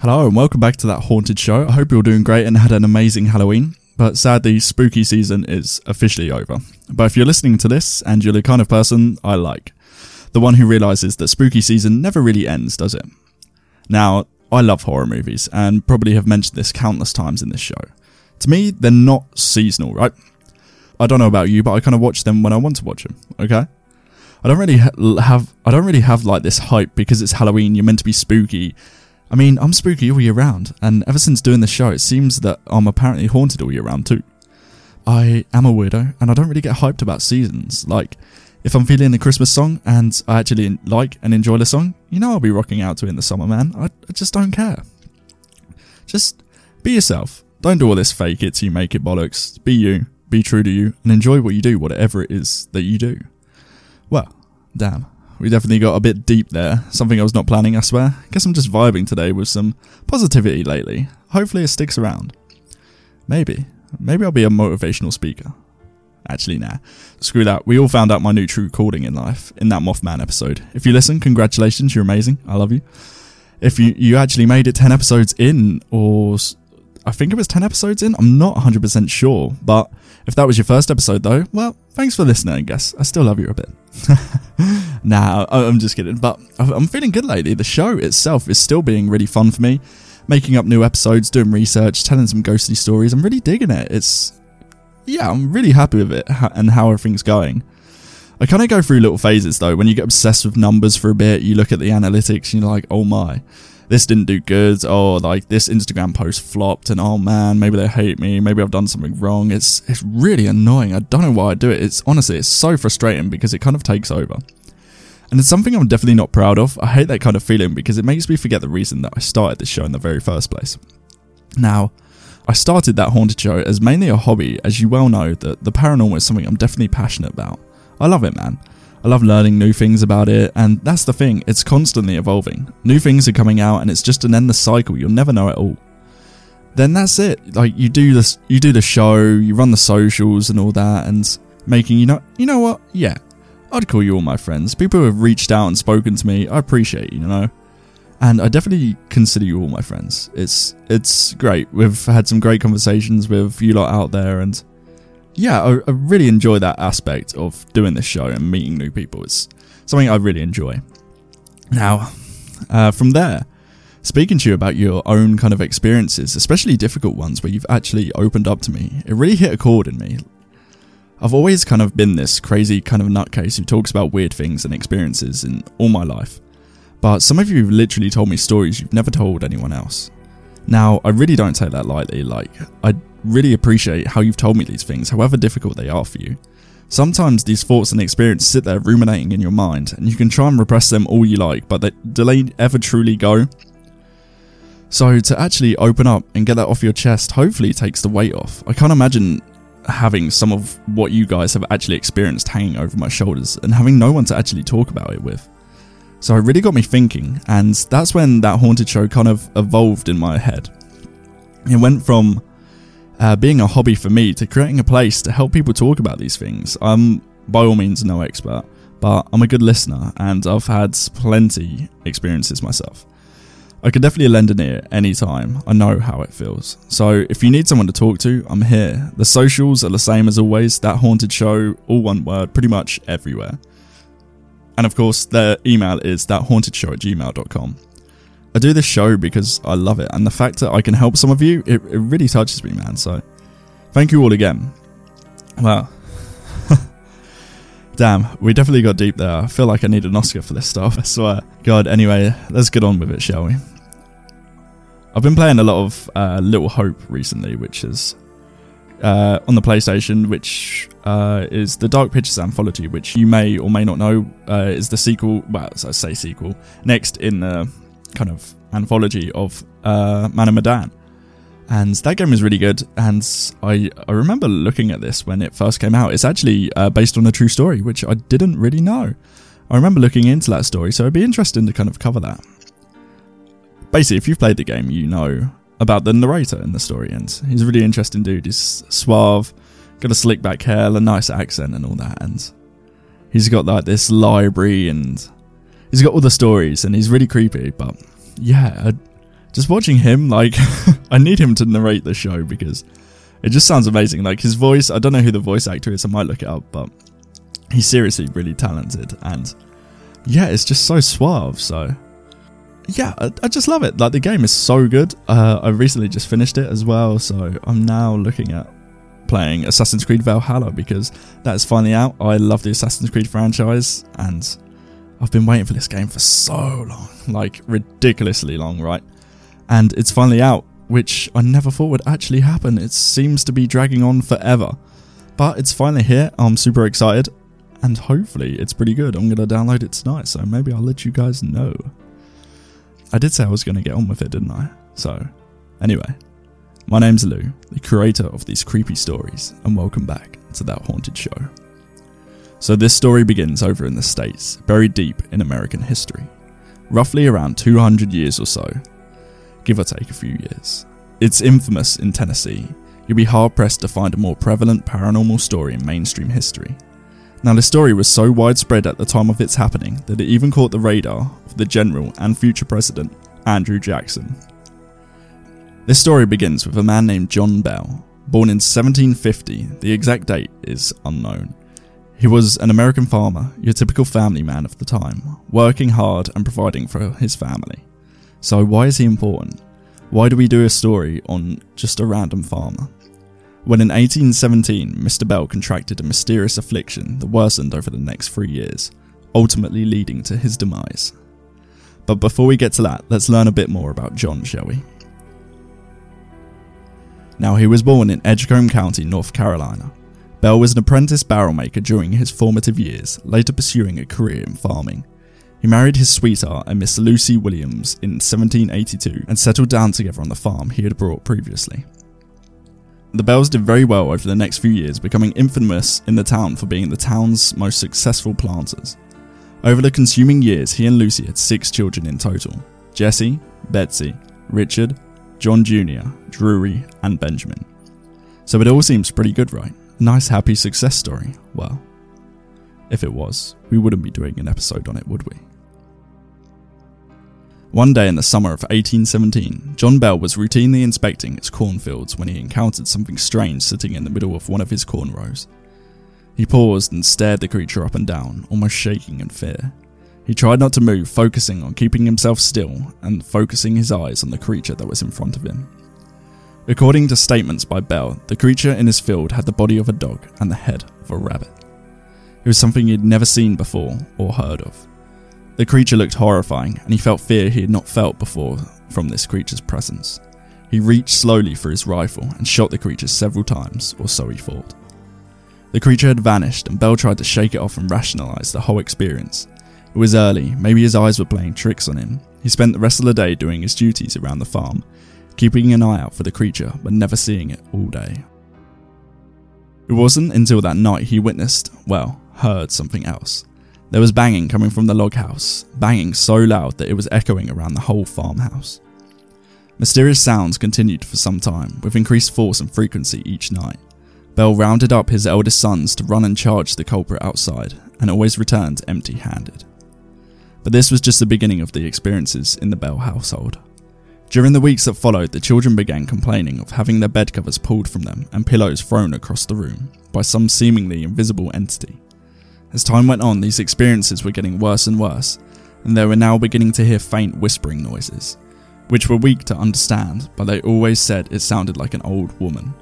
Hello and welcome back to That Haunted Show. I hope you're all doing great and had an amazing Halloween. But sadly, spooky season is officially over. But if you're listening to this and you're the kind of person I like, the one who realises that spooky season never really ends, does it? Now, I love horror movies and probably have mentioned this countless times in this show. To me, they're not seasonal, right? I don't know about you, but I kind of watch them when I want to watch them, okay? I don't really have like this hype because it's Halloween, you're meant to be spooky. I mean, I'm spooky all year round, and ever since doing this show, it seems that I'm apparently haunted all year round too. I am a weirdo, and I don't really get hyped about seasons. Like, if I'm feeling a Christmas song, and I actually like and enjoy the song, you know I'll be rocking out to it in the summer, man. I just don't care. Just be yourself. Don't do all this fake it till you make it bollocks. Be you, be true to you, and enjoy what you do, whatever it is that you do. Well, damn. We definitely got a bit deep there. Something I was not planning, I swear. Guess I'm just vibing today with some positivity lately. Hopefully it sticks around. Maybe I'll be a motivational speaker. Actually, nah. Screw that. We all found out my new true calling in life in that Mothman episode. If you listen, congratulations. You're amazing. I love you. If you actually made it 10 episodes in, or I think it was 10 episodes in. I'm not 100% sure. But if that was your first episode though, well, thanks for listening, I guess. I still love you a bit. Nah, I'm just kidding. But I'm feeling good lately. The show itself is still being really fun for me. Making up new episodes, doing research, telling some ghostly stories. I'm really digging it. I'm really happy with it and how everything's going. I kind of go through little phases though. When you get obsessed with numbers for a bit, you look at the analytics and you're like, oh my, this didn't do good. Oh, like this Instagram post flopped and oh man, maybe they hate me. Maybe I've done something wrong. It's really annoying. I don't know why I do it. It's so frustrating because it kind of takes over. And it's something I'm definitely not proud of. I hate that kind of feeling because it makes me forget the reason that I started this show in the very first place. Now, I started That Haunted Show as mainly a hobby, as you well know that the paranormal is something I'm definitely passionate about. I love it, man. I love learning new things about it, and that's the thing, it's constantly evolving. New things are coming out and it's just an endless cycle, you'll never know it all. Then that's it, like you do the show, you run the socials and all that, and making, you know what, yeah, I'd call you all my friends. People who have reached out and spoken to me, I appreciate you know. And I definitely consider you all my friends. It's great. We've had some great conversations with you lot out there, and yeah, I really enjoy that aspect of doing this show and meeting new people. It's something I really enjoy. Now, from there, speaking to you about your own kind of experiences, especially difficult ones where you've actually opened up to me, it really hit a chord in me. I've always kind of been this crazy kind of nutcase who talks about weird things and experiences in all my life. But some of you have literally told me stories you've never told anyone else. Now, I really don't take that lightly. Like, I really appreciate how you've told me these things, however difficult they are for you. Sometimes these thoughts and experiences sit there ruminating in your mind, and you can try and repress them all you like, but do they ever truly go? So to actually open up and get that off your chest hopefully takes the weight off. I can't imagine having some of what you guys have actually experienced hanging over my shoulders and having no one to actually talk about it with. So it really got me thinking, and that's when That Haunted Show kind of evolved in my head. It went from being a hobby for me to creating a place to help people talk about these things. I'm by all means no expert, but I'm a good listener and I've had plenty experiences myself. I could definitely lend an ear anytime. I know how it feels. So if you need someone to talk to, I'm here. The socials are the same as always. That Haunted Show, all one word, pretty much everywhere. And of course, their email is thathauntedshow@gmail.com. I do this show because I love it, and the fact that I can help some of you, it really touches me, man. So thank you all again. Wow. Damn, we definitely got deep there. I feel like I need an Oscar for this stuff, I swear. God, anyway, let's get on with it, shall we? I've been playing a lot of Little Hope recently, which is on the PlayStation, which is the Dark Pictures anthology, which you may or may not know is the sequel, well, as I say sequel, next in the kind of anthology of Man of Medan. And that game is really good, and I remember looking at this when it first came out. It's actually based on a true story, which I didn't really know. I remember looking into that story, so it'd be interesting to kind of cover that. Basically, if you've played the game, you know about the narrator in the story, and he's a really interesting dude. He's suave, got a slick back hair, a nice accent and all that, and he's got like this library, and he's got all the stories, and he's really creepy. But yeah, just watching him, like, I need him to narrate the show because it just sounds amazing. Like, his voice, I don't know who the voice actor is, I might look it up, but he's seriously really talented, and yeah, it's just so suave. So yeah, I just love it. Like, the game is so good. I recently just finished it as well, so I'm now looking at playing Assassin's Creed Valhalla because that is finally out. I love the Assassin's Creed franchise, and I've been waiting for this game for so long, like ridiculously long, right? And it's finally out, which I never thought would actually happen. It seems to be dragging on forever, but it's finally here. I'm super excited, and hopefully it's pretty good. I'm going to download it tonight, so maybe I'll let you guys know. I did say I was going to get on with it, didn't I? So, anyway, my name's Lou, the creator of these creepy stories, and welcome back to That Haunted Show. So this story begins over in the States, buried deep in American history, roughly around 200 years or so, give or take a few years. It's infamous in Tennessee. You'll be hard-pressed to find a more prevalent paranormal story in mainstream history. Now, the story was so widespread at the time of its happening that it even caught the radar of the general and future president, Andrew Jackson. This story begins with a man named John Bell, born in 1750. The exact date is unknown. He was an American farmer, your typical family man of the time, working hard and providing for his family. So why is he important? Why do we do a story on just a random farmer? Well, in 1817, Mr. Bell contracted a mysterious affliction that worsened over the next 3 years, ultimately leading to his demise. But before we get to that, let's learn a bit more about John, shall we? Now, he was born in Edgecombe County, North Carolina. Bell was an apprentice barrel maker during his formative years, later pursuing a career in farming. He married his sweetheart, a Miss Lucy Williams, in 1782 and settled down together on the farm he had bought previously. The Bells did very well over the next few years, becoming infamous in the town for being the town's most successful planters. Over the consuming years, he and Lucy had 6 children in total: Jesse, Betsy, Richard, John Jr., Drury, and Benjamin. So it all seems pretty good, right? Nice happy success story. Well, if it was, we wouldn't be doing an episode on it, would we? One day in the summer of 1817, John Bell was routinely inspecting his cornfields when he encountered something strange sitting in the middle of one of his corn rows. He paused and stared the creature up and down, almost shaking in fear. He tried not to move, focusing on keeping himself still and focusing his eyes on the creature that was in front of him. According to statements by Bell, the creature in his field had the body of a dog and the head of a rabbit. It was something he had never seen before or heard of. The creature looked horrifying, and he felt fear he had not felt before from this creature's presence. He reached slowly for his rifle and shot the creature several times, or so he thought. The creature had vanished, and Bell tried to shake it off and rationalise the whole experience. It was early, maybe his eyes were playing tricks on him. He spent the rest of the day doing his duties around the farm, keeping an eye out for the creature, but never seeing it all day. It wasn't until that night he heard something else. There was banging coming from the log house, banging so loud that it was echoing around the whole farmhouse. Mysterious sounds continued for some time, with increased force and frequency each night. Bell rounded up his eldest sons to run and charge the culprit outside, and always returned empty-handed. But this was just the beginning of the experiences in the Bell household. During the weeks that followed, the children began complaining of having their bed covers pulled from them and pillows thrown across the room by some seemingly invisible entity. As time went on, these experiences were getting worse and worse, and they were now beginning to hear faint whispering noises, which were weak to understand, but they always said it sounded like an old woman.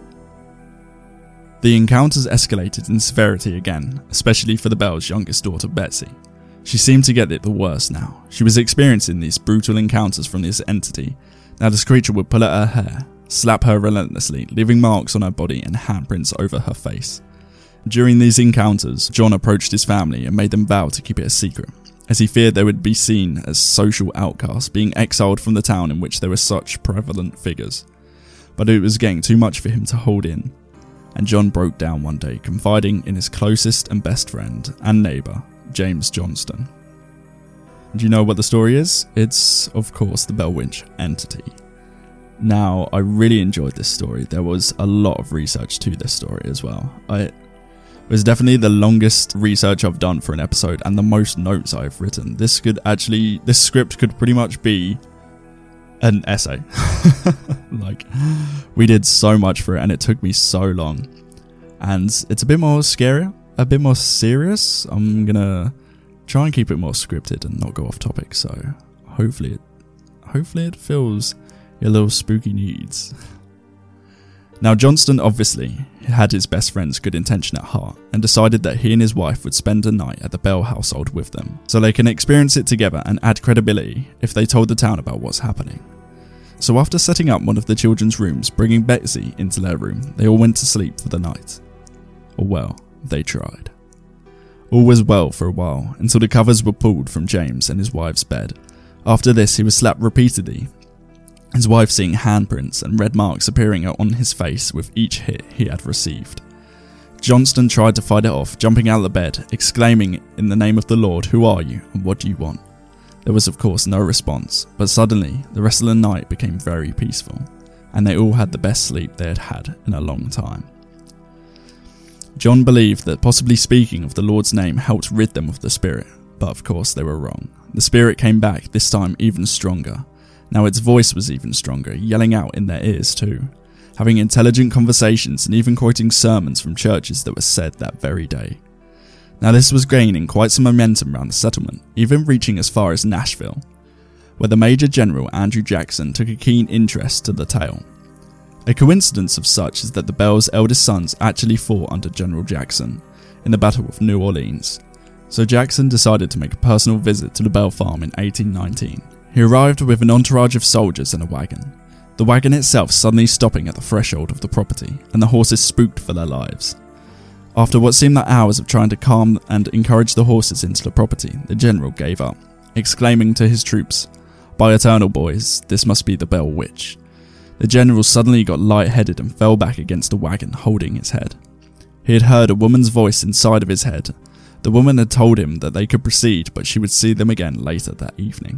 The encounters escalated in severity again, especially for the Bell's youngest daughter, Betsy. She seemed to get it the worst now. She was experiencing these brutal encounters from this entity. Now this creature would pull at her hair, slap her relentlessly, leaving marks on her body and handprints over her face. During these encounters, John approached his family and made them vow to keep it a secret, as he feared they would be seen as social outcasts, being exiled from the town in which there were such prevalent figures. But it was getting too much for him to hold in, and John broke down one day, confiding in his closest and best friend and neighbour, James Johnston. Do you know what the story is? It's, of course, the Bell Witch entity. Now, I really enjoyed this story. There was a lot of research to this story as well. It was definitely the longest research I've done for an episode and the most notes I've written. This script could pretty much be an essay. Like, we did so much for it and it took me so long. And it's a bit more scary, a bit more serious. I'm gonna try and keep it more scripted and not go off topic, so hopefully it fills your little spooky needs. Now, Johnston obviously had his best friend's good intention at heart and decided that he and his wife would spend a night at the Bell household with them, so they can experience it together and add credibility if they told the town about what's happening. So after setting up one of the children's rooms, bringing Betsy into their room, they all went to sleep for the night. Or well, they tried. All was well for a while, until the covers were pulled from James and his wife's bed. After this, he was slapped repeatedly, his wife seeing handprints and red marks appearing on his face with each hit he had received. Johnston tried to fight it off, jumping out of the bed, exclaiming, "In the name of the Lord, who are you and what do you want?" There was of course no response, but suddenly the rest of the night became very peaceful, and they all had the best sleep they had had in a long time. John believed that possibly speaking of the Lord's name helped rid them of the spirit, but of course they were wrong. The spirit came back, this time even stronger. Now its voice was even stronger, yelling out in their ears too, having intelligent conversations and even quoting sermons from churches that were said that very day. Now this was gaining quite some momentum around the settlement, even reaching as far as Nashville, where the Major General Andrew Jackson took a keen interest to the tale. A coincidence of such is that the Bell's eldest sons actually fought under General Jackson in the Battle of New Orleans, so Jackson decided to make a personal visit to the Bell farm in 1819. He arrived with an entourage of soldiers and a wagon, the wagon itself suddenly stopping at the threshold of the property, and the horses spooked for their lives. After what seemed like hours of trying to calm and encourage the horses into the property, the general gave up, exclaiming to his troops, "By eternal boys, this must be the Bell Witch." The general suddenly got lightheaded and fell back against the wagon, holding his head. He had heard a woman's voice inside of his head. The woman had told him that they could proceed, but she would see them again later that evening.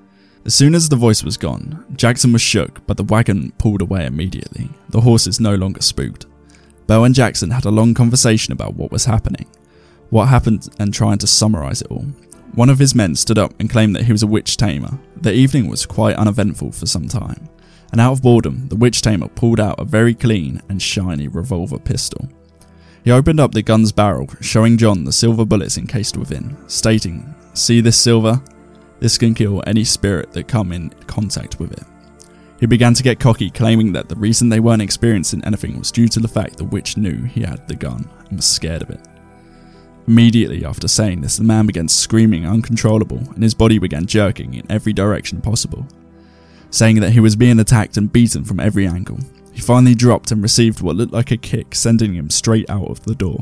As soon as the voice was gone, Jackson was shook, but the wagon pulled away immediately. The horses no longer spooked. Bell and Jackson had a long conversation about what was happening, what happened, and trying to summarise it all. One of his men stood up and claimed that he was a witch tamer. The evening was quite uneventful for some time, and out of boredom, the witch tamer pulled out a very clean and shiny revolver pistol. He opened up the gun's barrel, showing John the silver bullets encased within, stating, "See this silver? This can kill any spirit that come in contact with it." He began to get cocky, claiming that the reason they weren't experiencing anything was due to the fact the witch knew he had the gun and was scared of it. Immediately after saying this, the man began screaming uncontrollable and his body began jerking in every direction possible, saying that he was being attacked and beaten from every angle. He finally dropped and received what looked like a kick, sending him straight out of the door.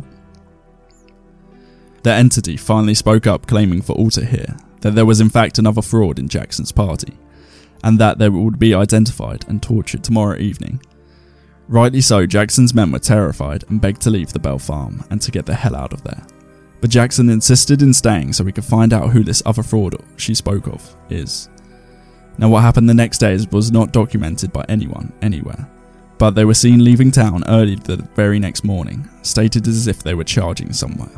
The entity finally spoke up, claiming for all to hear that there was in fact another fraud in Jackson's party, and that they would be identified and tortured tomorrow evening. Rightly so, Jackson's men were terrified and begged to leave the Bell farm and to get the hell out of there. But Jackson insisted in staying so we could find out who this other fraud she spoke of is. Now what happened the next day was not documented by anyone, anywhere, but they were seen leaving town early the very next morning, stated as if they were charging somewhere.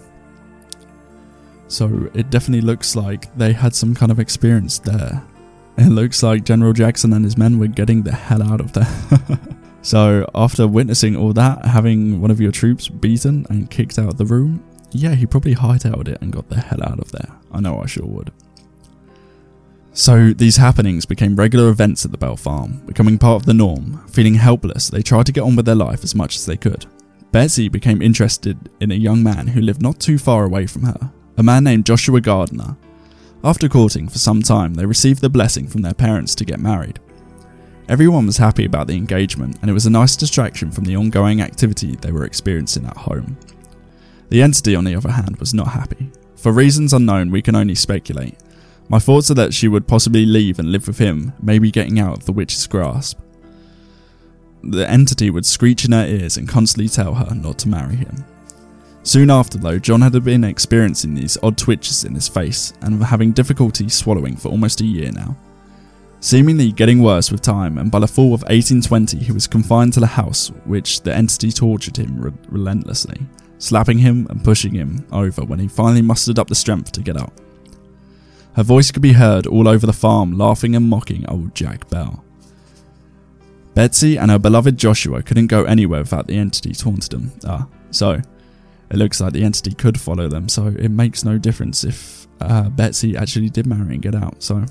So it definitely looks like they had some kind of experience there. It looks like General Jackson and his men were getting the hell out of there. So after witnessing all that, having one of your troops beaten and kicked out of the room, yeah, he probably hightailed it and got the hell out of there. I know I sure would. So these happenings became regular events at the Bell farm, becoming part of the norm. Feeling helpless, they tried to get on with their life as much as they could. Betsy became interested in a young man who lived not too far away from her, a man named Joshua Gardner. After courting for some time, they received the blessing from their parents to get married. Everyone was happy about the engagement, and it was a nice distraction from the ongoing activity they were experiencing at home. The entity, on the other hand, was not happy. For reasons unknown, we can only speculate. My thoughts are that she would possibly leave and live with him, maybe getting out of the witch's grasp. The entity would screech in her ears and constantly tell her not to marry him. Soon after though, John had been experiencing these odd twitches in his face and having difficulty swallowing for almost a year now. Seemingly getting worse with time, and by the fall of 1820 he was confined to the house, which the entity tortured him relentlessly, slapping him and pushing him over when he finally mustered up the strength to get up. Her voice could be heard all over the farm, laughing and mocking old Jack Bell. Betsy and her beloved Joshua couldn't go anywhere without the entity taunted them. So it looks like the entity could follow them, so it makes no difference if Betsy actually did marry and get out. So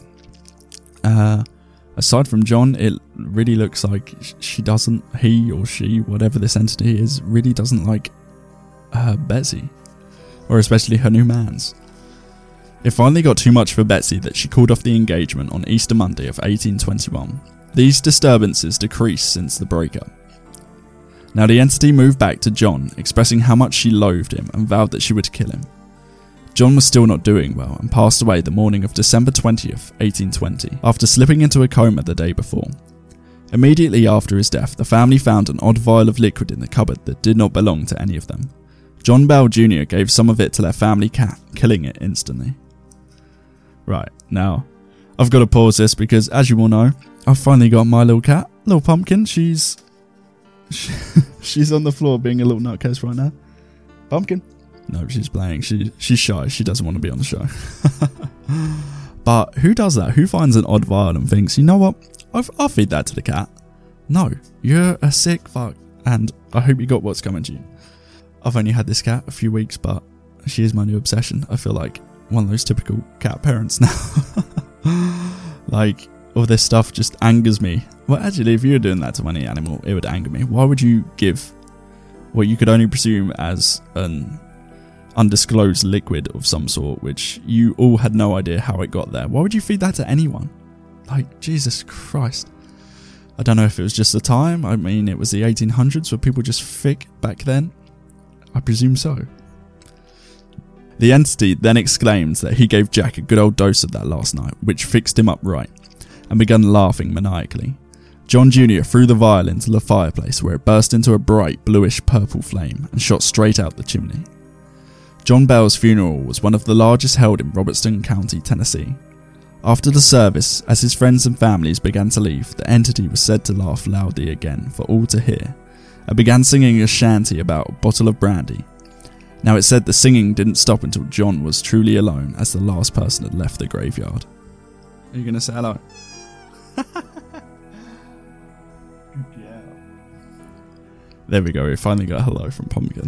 aside from John, it really looks like he or she, whatever this entity is, really doesn't like Betsy, or especially her new mans. It finally got too much for Betsy that she called off the engagement on Easter Monday of 1821. These disturbances decreased since the breakup. Now the entity moved back to John, expressing how much she loathed him and vowed that she would kill him. John was still not doing well and passed away the morning of December 20th, 1820, after slipping into a coma the day before. Immediately after his death, the family found an odd vial of liquid in the cupboard that did not belong to any of them. John Bell Jr. gave some of it to their family cat, killing it instantly. Right, now, I've got to pause this because, as you all know, I've finally got my little cat, little Pumpkin. She's on the floor being a little nutcase right now. Pumpkin. No, she's playing. She's shy. She doesn't want to be on the show. But who does that? Who finds an odd vial and thinks, you know what? I'll feed that to the cat. No, you're a sick fuck. And I hope you got what's coming to you. I've only had this cat a few weeks, but she is my new obsession. I feel like one of those typical cat parents now. Like, all this stuff just angers me. Well, actually, if you were doing that to any animal, it would anger me. Why would you give what you could only presume as an undisclosed liquid of some sort, which you all had no idea how it got there? Why would you feed that to anyone? Like, Jesus Christ. I don't know if it was just the time. I mean, it was the 1800s. Were people just thick back then? I presume so. The entity then exclaimed that he gave Jack a good old dose of that last night, which fixed him up right, and began laughing maniacally. John Jr. threw the vial into the fireplace, where it burst into a bright bluish-purple flame and shot straight out the chimney. John Bell's funeral was one of the largest held in Robertson County, Tennessee. After the service, as his friends and families began to leave, the entity was said to laugh loudly again for all to hear, and began singing a shanty about a bottle of brandy. Now it said the singing didn't stop until John was truly alone, as the last person had left the graveyard. Are you going to say hello? Yeah. There we go, we finally got a hello from Pumpkin.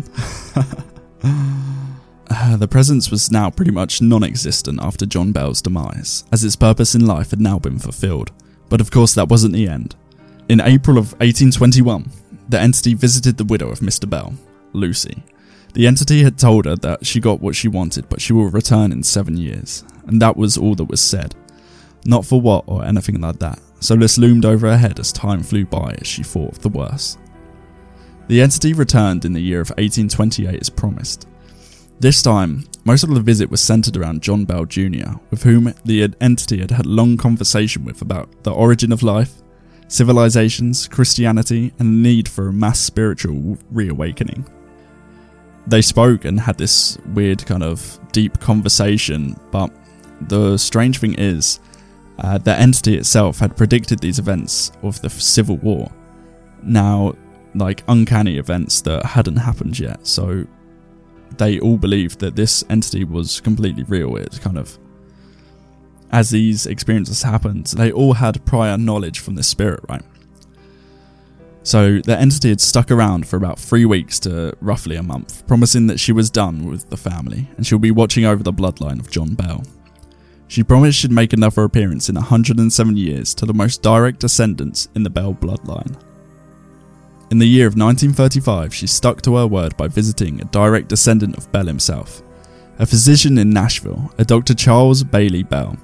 The presence was now pretty much non-existent after John Bell's demise, as its purpose in life had now been fulfilled. But of course that wasn't the end. In April of 1821, the entity visited the widow of Mr. Bell, Lucy. The entity had told her that she got what she wanted, but she will return in 7 years, and that was all that was said. Not for what or anything like that, so this loomed over her head as time flew by as she thought of the worst. The entity returned in the year of 1828 as promised. This time, most of the visit was centred around John Bell Jr., with whom the entity had had a long conversation with about the origin of life, civilizations, Christianity, and the need for a mass spiritual reawakening. They spoke and had this weird kind of deep conversation, but the strange thing is, the entity itself had predicted these events of the Civil War. Now, like uncanny events that hadn't happened yet, so they all believed that this entity was completely real. It kind of, as these experiences happened, they all had prior knowledge from the spirit, right? So the entity had stuck around for about 3 weeks to roughly a month, promising that she was done with the family and she'll be watching over the bloodline of John Bell. She promised she'd make another appearance in 107 years to the most direct descendants in the Bell bloodline. In the year of 1935, she stuck to her word by visiting a direct descendant of Bell himself, a physician in Nashville, a Dr. Charles Bailey Bell.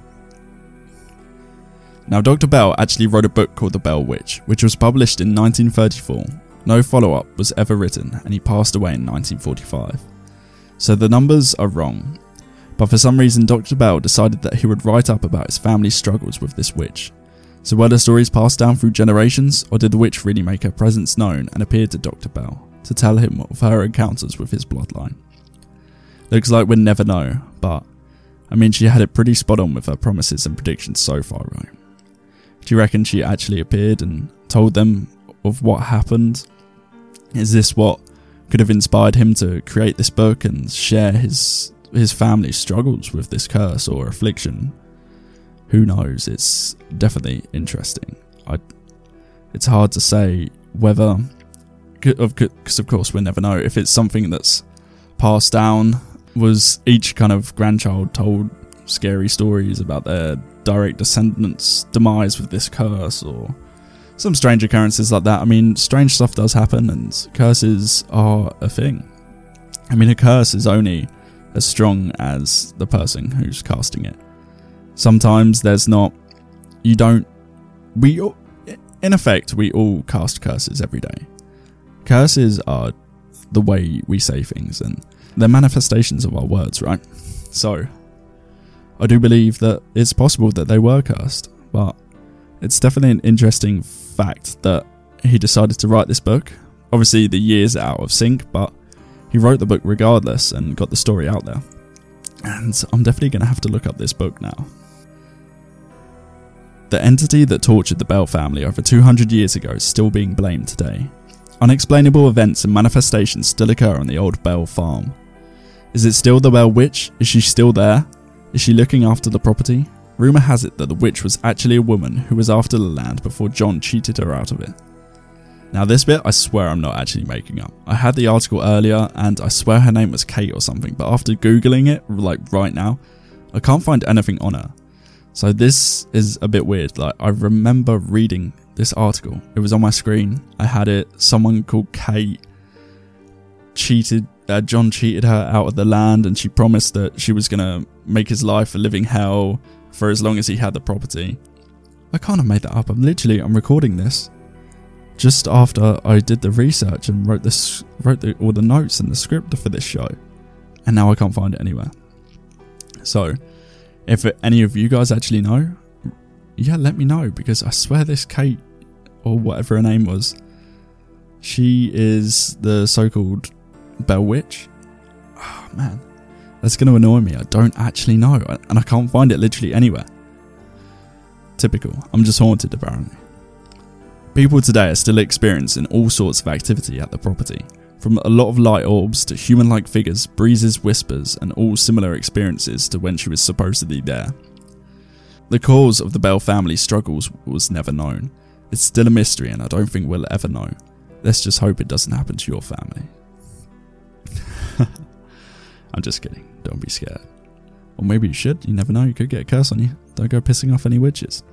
Now, Dr. Bell actually wrote a book called The Bell Witch, which was published in 1934. No follow-up was ever written, and he passed away in 1945. So the numbers are wrong. But for some reason, Dr. Bell decided that he would write up about his family's struggles with this witch. So were the stories passed down through generations, or did the witch really make her presence known and appear to Dr. Bell to tell him of her encounters with his bloodline? Looks like we'll never know, but I mean, she had it pretty spot on with her promises and predictions so far, right? Do you reckon she actually appeared and told them of what happened? Is this what could have inspired him to create this book and share his family's struggles with this curse or affliction who knows? It's definitely interesting. It's hard to say whether, because of course we'll never know, if it's something that's passed down. Was each kind of grandchild told scary stories about their direct descendants' demise with this curse, or some strange occurrences like that? I mean, strange stuff does happen, and curses are a thing. I mean, a curse is only as strong as the person who's casting it. Sometimes there's not, in effect, we all cast curses every day. Curses are the way we say things, and they're manifestations of our words, right? So, I do believe that it's possible that they were cursed, but it's definitely an interesting fact that he decided to write this book. Obviously, the years are out of sync, but he wrote the book regardless and got the story out there. And I'm definitely going to have to look up this book now. The entity that tortured the Bell family over 200 years ago is still being blamed today. Unexplainable events and manifestations still occur on the old Bell farm. Is it still the Bell Witch? Is she still there? Is she looking after the property? Rumour has it that the witch was actually a woman who was after the land before John cheated her out of it. Now this bit, I swear I'm not actually making up. I had the article earlier and I swear her name was Kate or something, but after googling it, like right now, I can't find anything on her. So this is a bit weird. Like, I remember reading this article. It was on my screen. I had it. Someone called Kate John cheated her out of the land, and she promised that she was going to make his life a living hell for as long as he had the property. I can't have made that up. I'm recording this just after I did the research and wrote all the notes and the script for this show, and now I can't find it anywhere. So, if any of you guys actually know, yeah, let me know, because I swear this Kate, or whatever her name was, she is the so-called Bell Witch. Oh man, that's going to annoy me. I don't actually know, and I can't find it literally anywhere. Typical. I'm just haunted, apparently. People today are still experiencing all sorts of activity at the property, from a lot of light orbs to human-like figures, breezes, whispers, and all similar experiences to when she was supposedly there. The cause of the Bell family's struggles was never known. It's still a mystery, and I don't think we'll ever know. Let's just hope it doesn't happen to your family. I'm just kidding. Don't be scared. Or maybe you should. You never know. You could get a curse on you. Don't go pissing off any witches.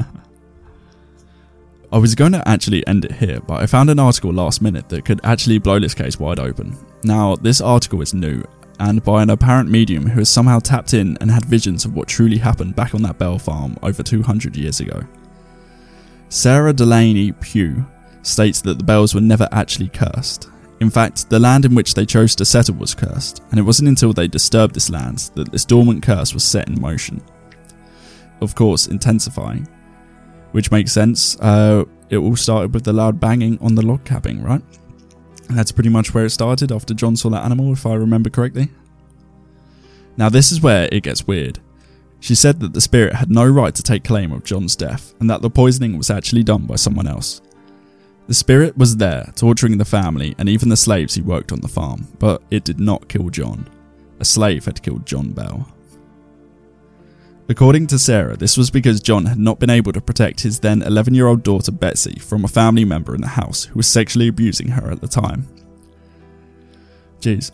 I was going to actually end it here, but I found an article last minute that could actually blow this case wide open. Now, this article is new, and by an apparent medium who has somehow tapped in and had visions of what truly happened back on that Bell farm over 200 years ago. Sarah Delaney Pugh states that the Bells were never actually cursed. In fact, the land in which they chose to settle was cursed, and it wasn't until they disturbed this land that this dormant curse was set in motion. Of course, intensifying. Which makes sense. It all started with the loud banging on the log cabin, right? And that's pretty much where it started after John saw that animal, if I remember correctly. Now this is where it gets weird. She said that the spirit had no right to take claim of John's death, and that the poisoning was actually done by someone else. The spirit was there, torturing the family and even the slaves who worked on the farm, but it did not kill John. A slave had killed John Bell. According to Sarah, this was because John had not been able to protect his then 11-year-old daughter Betsy from a family member in the house who was sexually abusing her at the time. Jeez.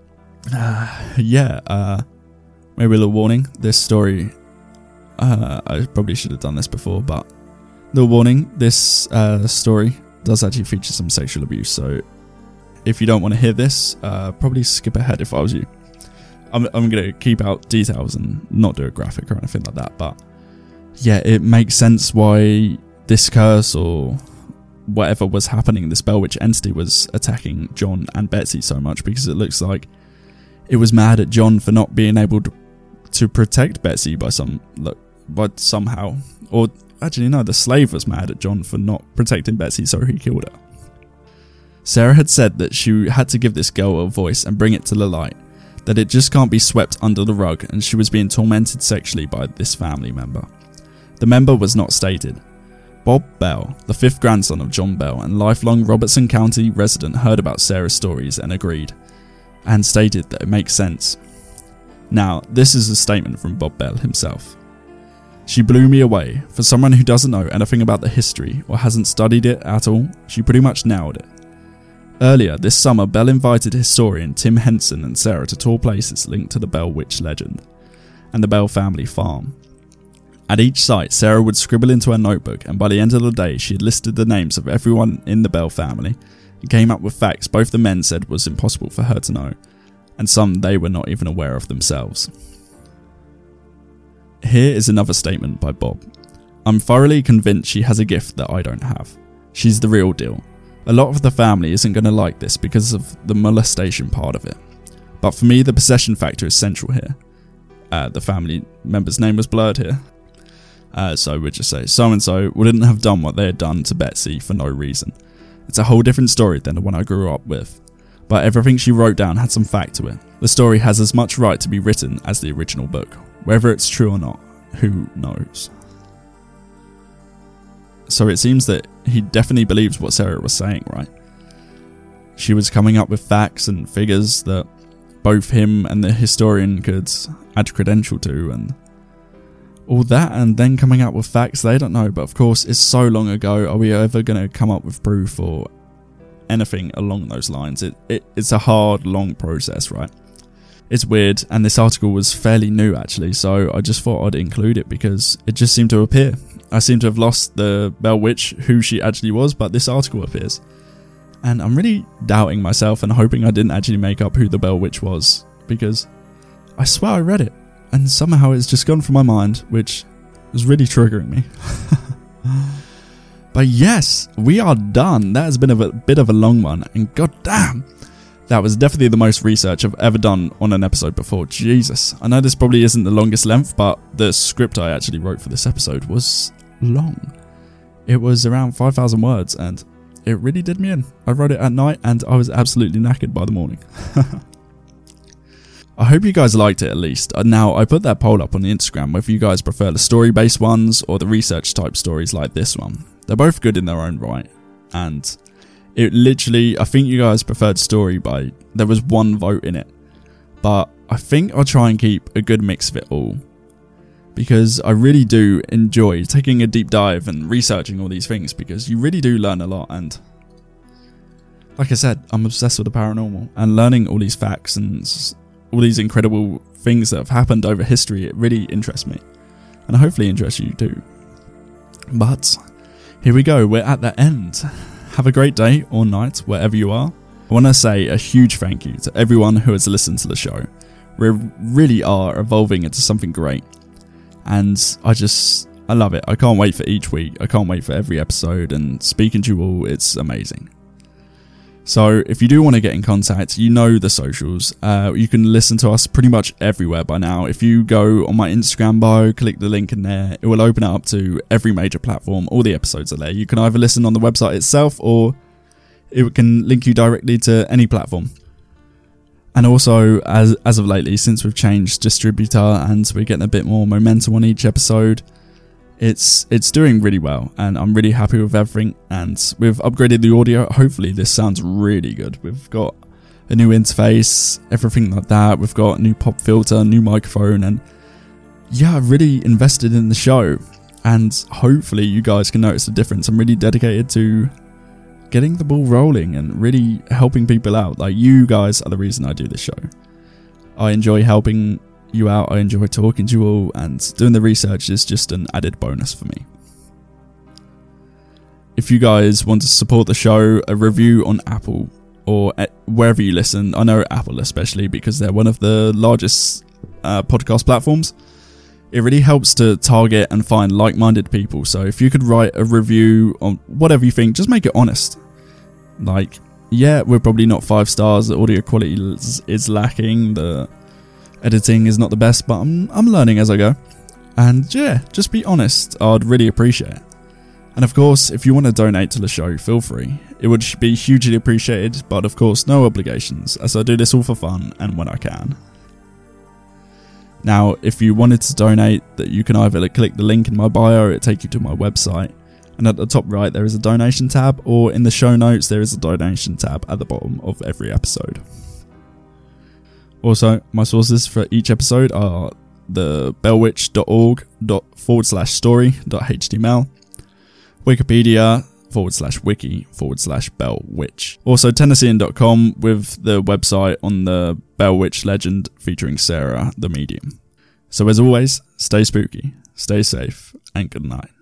Maybe a little warning. This story, I probably should have done this before, but little warning, this story does actually feature some sexual abuse, so if you don't want to hear this, probably skip ahead if I was you. I'm going to keep out details and not do a graphic or anything like that, but yeah, it makes sense why this curse or whatever was happening, this Bell Witch entity was attacking John and Betsy so much, because it looks like it was mad at John for not being able to protect Betsy somehow. Or actually no, the slave was mad at John for not protecting Betsy, so he killed her. Sarah had said that she had to give this girl a voice and bring it to the light, that it just can't be swept under the rug, and she was being tormented sexually by this family member. The member was not stated. Bob Bell, the fifth grandson of John Bell and lifelong Robertson County resident, heard about Sarah's stories and agreed, and stated that it makes sense. Now, this is a statement from Bob Bell himself. She blew me away. For someone who doesn't know anything about the history or hasn't studied it at all, she pretty much nailed it. Earlier this summer, Belle invited historian Tim Henson and Sarah to tour places linked to the Bell Witch legend and the Bell family farm. At each site, Sarah would scribble into her notebook, and by the end of the day she had listed the names of everyone in the Bell family and came up with facts both the men said was impossible for her to know, and some they were not even aware of themselves. Here is another statement by Bob. I'm thoroughly convinced she has a gift that I don't have. She's the real deal. A lot of the family isn't going to like this because of the molestation part of it. But for me, the possession factor is central here. The family member's name was blurred here. So we'd just say, so-and-so wouldn't have done what they had done to Betsy for no reason. It's a whole different story than the one I grew up with. But everything she wrote down had some fact to it. The story has as much right to be written as the original book. Whether it's true or not, who knows? So it seems that he definitely believes what Sarah was saying, right? She was coming up with facts and figures that both him and the historian could add credential to and all that, and then coming up with facts they don't know. But of course, it's so long ago. Are we ever going to come up with proof or anything along those lines? It's a hard, long process, right? It's weird, and this article was fairly new actually, so I just thought I'd include it because it just seemed to appear. I seem to have lost the Bell Witch, who she actually was, but this article appears. And I'm really doubting myself and hoping I didn't actually make up who the Bell Witch was, because I swear I read it, and somehow it's just gone from my mind, which was really triggering me. But yes, we are done. That has been a bit of a long one, and goddamn, that was definitely the most research I've ever done on an episode before. Jesus. I know this probably isn't the longest length, but the script I actually wrote for this episode was long. It was around 5,000 words, and it really did me in. I wrote it at night, and I was absolutely knackered by the morning. I hope you guys liked it at least. Now, I put that poll up on the Instagram whether you guys prefer the story-based ones or the research-type stories like this one. They're both good in their own right, and it literally, I think you guys preferred story by, there was one vote in it, but I think I'll try and keep a good mix of it all, because I really do enjoy taking a deep dive and researching all these things, because you really do learn a lot, and like I said, I'm obsessed with the paranormal, and learning all these facts and all these incredible things that have happened over history, it really interests me, and hopefully interests you too. But here we go, we're at the end. Have a great day or night, wherever you are. I want to say a huge thank you to everyone who has listened to the show. We really are evolving into something great. And I love it. I can't wait for each week. I can't wait for every episode, and speaking to you all, it's amazing. So if you do want to get in contact, you know the socials. You can listen to us pretty much everywhere by now. If you go on my Instagram bio, click the link in there, it will open it up to every major platform. All the episodes are there. You can either listen on the website itself, or it can link you directly to any platform. And also, as of lately, since we've changed distributor and we're getting a bit more momentum on each episode, it's doing really well, and I'm really happy with everything, and we've upgraded the audio. Hopefully this sounds really good. We've got a new interface, everything like that. We've got a new pop filter, new microphone, and yeah, I've really invested in the show, and hopefully you guys can notice the difference. I'm really dedicated to getting the ball rolling and really helping people out. Like, you guys are the reason I do this show. I enjoy helping you out, I enjoy talking to you all, and doing the research is just an added bonus for me. If you guys want to support the show, a review on Apple or wherever you listen, I know Apple especially because they're one of the largest podcast platforms, it really helps to target and find like-minded people. So if you could write a review on whatever you think, just make it honest. Like, yeah, we're probably not 5 stars, the audio quality is lacking, the editing is not the best, but I'm learning as I go. And yeah, just be honest. I'd really appreciate it. And of course, if you want to donate to the show, feel free. It would be hugely appreciated, but of course, no obligations, as I do this all for fun and when I can. Now, if you wanted to donate, that you can either click the link in my bio, it takes you to my website, and at the top right there is a donation tab, or in the show notes there is a donation tab at the bottom of every episode. Also, my sources for each episode are the bellwitch.org./story.html, Wikipedia/wiki/Bell Witch. Also Tennessean.com with the website on the Bell Witch legend featuring Sarah the medium. So as always, stay spooky, stay safe, and good night.